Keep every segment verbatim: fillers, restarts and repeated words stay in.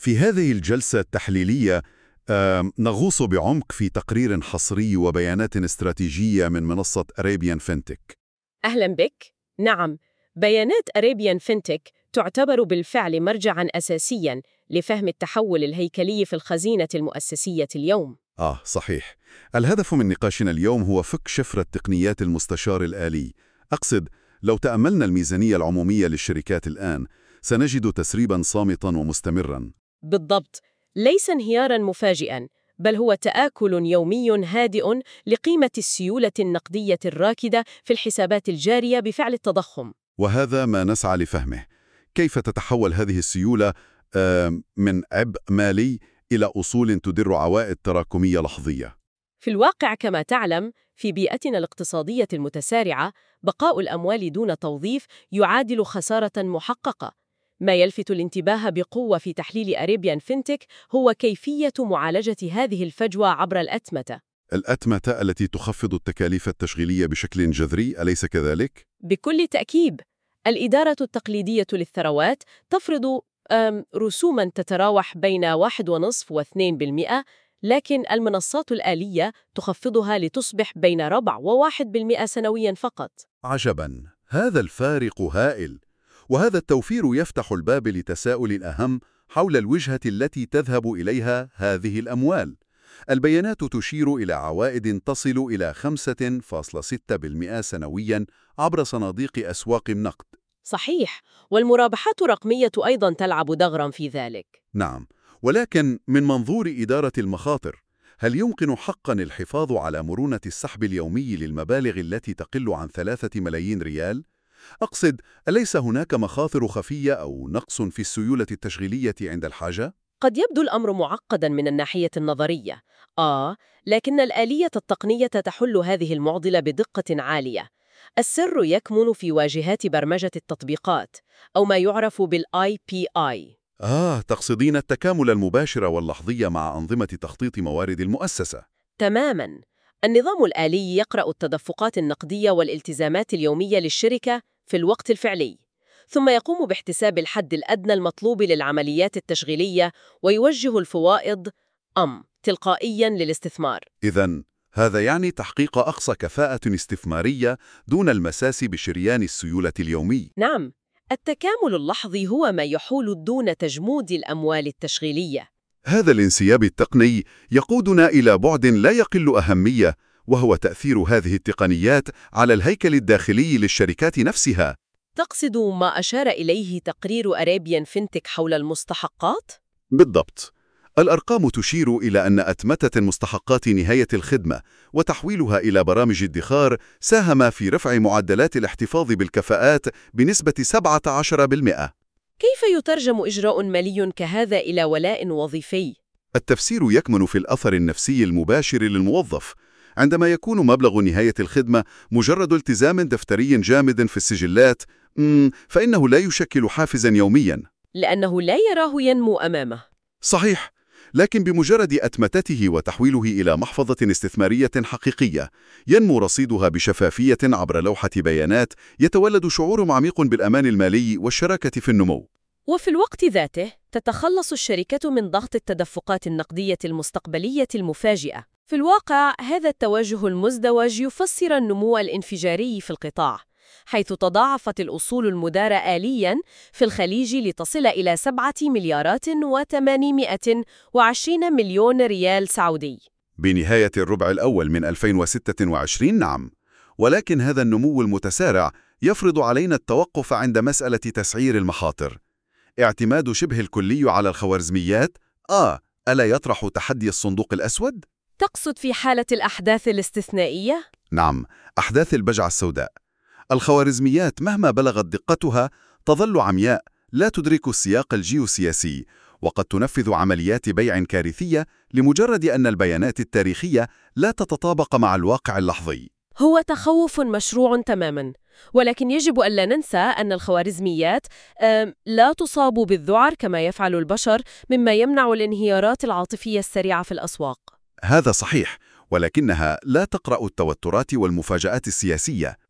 في هذه الجلسة التحليلية آم، نغوص بعمق في تقرير حصري وبيانات استراتيجية من منصة أريبيان فينتك. أهلا بك. نعم، بيانات أريبيان فينتك تعتبر بالفعل مرجعاً أساسياً لفهم التحول الهيكلي في الخزينة المؤسسية اليوم. آه صحيح. الهدف من نقاشنا اليوم هو فك شفرة تقنيات المستشار الآلي. أقصد، لو تأملنا الميزانية العمومية للشركات الآن سنجد تسريباً صامتاً ومستمراً. بالضبط، ليس انهياراً مفاجئاً، بل هو تآكل يومي هادئ لقيمة السيولة النقدية الراكدة في الحسابات الجارية بفعل التضخم. وهذا ما نسعى لفهمه. كيف تتحول هذه السيولة آم، من عبء مالي إلى أصول تدر عوائد تراكمية لحظية؟ في الواقع كما تعلم، في بيئتنا الاقتصادية المتسارعة، بقاء الأموال دون توظيف يعادل خسارة محققة. ما يلفت الانتباه بقوة في تحليل أريبيان فينتك هو كيفية معالجة هذه الفجوة عبر الأتمتة. الأتمتة التي تخفض التكاليف التشغيلية بشكل جذري، أليس كذلك؟ بكل تأكيد، الإدارة التقليدية للثروات تفرض أم، رسوماً تتراوح بين واحد ونصف واثنين بالمئة، لكن المنصات الآلية تخفضها لتصبح بين ربع وواحد بالمئة سنوياً فقط. عجباً، هذا الفارق هائل. وهذا التوفير يفتح الباب لتساؤل أهم حول الوجهة التي تذهب إليها هذه الأموال. البيانات تشير إلى عوائد تصل إلى خمسة فاصلة ستة بالمئة سنوياً عبر صناديق أسواق النقد. صحيح، والمرابحات الرقمية أيضاً تلعب دغراً في ذلك. نعم، ولكن من منظور إدارة المخاطر، هل يمكن حقاً الحفاظ على مرونة السحب اليومي للمبالغ التي تقل عن ثلاثة ملايين ريال؟ أقصد، أليس هناك مخاطر خفية أو نقص في السيولة التشغيلية عند الحاجة؟ قد يبدو الأمر معقداً من الناحية النظرية، آه، لكن الآلية التقنية تحل هذه المعضلة بدقة عالية. السر يكمن في واجهات برمجة التطبيقات، أو ما يعرف بالآي بي آي. آه، تقصدين التكامل المباشر واللحظي مع أنظمة تخطيط موارد المؤسسة. تماماً. النظام الآلي يقرأ التدفقات النقدية والالتزامات اليومية للشركة في الوقت الفعلي، ثم يقوم باحتساب الحد الأدنى المطلوب للعمليات التشغيلية ويوجه الفوائض أم تلقائياً للاستثمار. إذن هذا يعني تحقيق أقصى كفاءة استثمارية دون المساس بشريان السيولة اليومي. نعم، التكامل اللحظي هو ما يحول دون تجمود الأموال التشغيلية. هذا الانسياب التقني يقودنا إلى بعد لا يقل أهمية، وهو تأثير هذه التقنيات على الهيكل الداخلي للشركات نفسها. تقصد ما أشار إليه تقرير أريبيان فينتك حول المستحقات؟ بالضبط. الأرقام تشير إلى أن أتمتة مستحقات نهاية الخدمة وتحويلها إلى برامج ادخار ساهم في رفع معدلات الاحتفاظ بالكفاءات بنسبة سبعة عشر بالمئة. كيف يترجم إجراء مالي كهذا إلى ولاء وظيفي؟ التفسير يكمن في الأثر النفسي المباشر للموظف. عندما يكون مبلغ نهاية الخدمة مجرد التزام دفتري جامد في السجلات، مم، فإنه لا يشكل حافزاً يومياً. لأنه لا يراه ينمو أمامه. صحيح، لكن بمجرد أتمتته وتحويله إلى محفظة استثمارية حقيقية، ينمو رصيدها بشفافية عبر لوحة بيانات، يتولد شعور عميق بالأمان المالي والشراكة في النمو. وفي الوقت ذاته تتخلص الشركة من ضغط التدفقات النقدية المستقبلية المفاجئة. في الواقع هذا التوجه المزدوج يفسر النمو الانفجاري في القطاع، حيث تضاعفت الأصول المدارة آلياً في الخليج لتصل إلى سبعة مليارات وثمانمائة وعشرين مليون ريال سعودي بنهاية الربع الأول من ألفين وستة وعشرين، نعم. ولكن هذا النمو المتسارع يفرض علينا التوقف عند مسألة تسعير المخاطر. اعتماد شبه الكلي على الخوارزميات، آه، ألا يطرح تحدي الصندوق الأسود؟ تقصد في حالة الأحداث الاستثنائية؟ نعم، أحداث البجعة السوداء. الخوارزميات مهما بلغت دقتها تظل عمياء، لا تدرك السياق الجيوسياسي، وقد تنفذ عمليات بيع كارثية لمجرد أن البيانات التاريخية لا تتطابق مع الواقع اللحظي. هو تخوف مشروع تماماً، ولكن يجب ألا ننسى أن الخوارزميات آم، لا تصاب بالذعر كما يفعل البشر، مما يمنع الانهيارات العاطفية السريعة في الأسواق. هذا صحيح، ولكنها لا تقرأ التوترات والمفاجآت السياسية.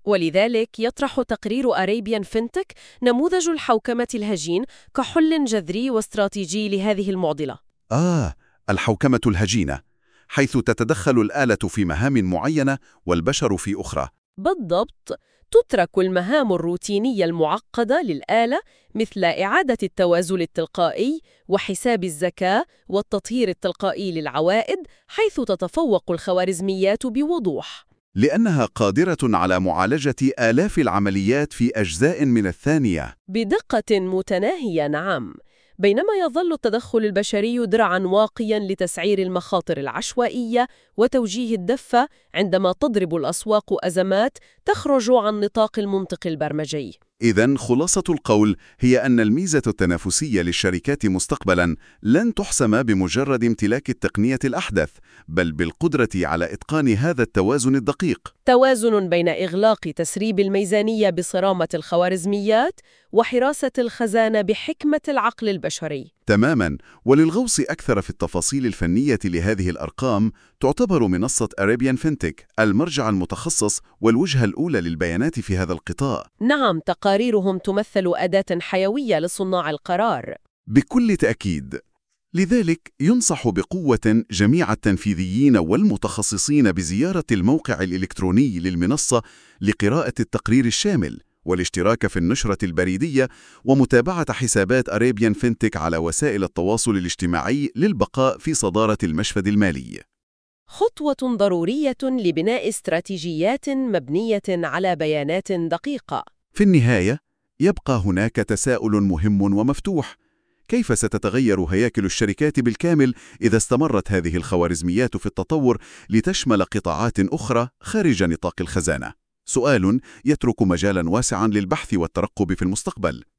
ولذلك يطرح تقرير أريبيان فينتك نموذج الحوكمة الهجين كحل جذري واستراتيجي لهذه المعضلة. آه، الحوكمة الهجينة، حيث تتدخل الآلة في مهام معينة والبشر في أخرى. بالضبط، تترك المهام الروتينية المعقدة للآلة مثل إعادة التوازن التلقائي وحساب الزكاة والتطهير التلقائي للعوائد، حيث تتفوق الخوارزميات بوضوح. لأنها قادرة على معالجة آلاف العمليات في أجزاء من الثانية. بدقة متناهية، نعم. بينما يظل التدخل البشري درعاً واقياً لتسعير المخاطر العشوائية وتوجيه الدفة عندما تضرب الأسواق أزمات تخرج عن نطاق المنطق البرمجي. إذن خلاصة القول هي أن الميزة التنافسية للشركات مستقبلاً لن تحسم بمجرد امتلاك التقنية الأحدث، بل بالقدرة على إتقان هذا التوازن الدقيق. توازن بين إغلاق تسريب الميزانية بصرامة الخوارزميات وحراسة الخزانة بحكمة العقل البشري. تماماً، وللغوص أكثر في التفاصيل الفنية لهذه الأرقام، تعتبر منصة أريبيان فينتك المرجع المتخصص والوجهة الأولى للبيانات في هذا القطاع. نعم، تقاريرهم تمثل أداة حيوية لصناع القرار. بكل تأكيد. لذلك ينصح بقوة جميع التنفيذيين والمتخصصين بزيارة الموقع الإلكتروني للمنصة لقراءة التقرير الشامل والاشتراك في النشرة البريدية ومتابعة حسابات أريبيان فينتك على وسائل التواصل الاجتماعي للبقاء في صدارة المشهد المالي. خطوة ضرورية لبناء استراتيجيات مبنية على بيانات دقيقة. في النهاية، يبقى هناك تساؤل مهم ومفتوح: كيف ستتغير هياكل الشركات بالكامل إذا استمرت هذه الخوارزميات في التطور لتشمل قطاعات أخرى خارج نطاق الخزانة؟ سؤال يترك مجالاً واسعاً للبحث والترقب في المستقبل.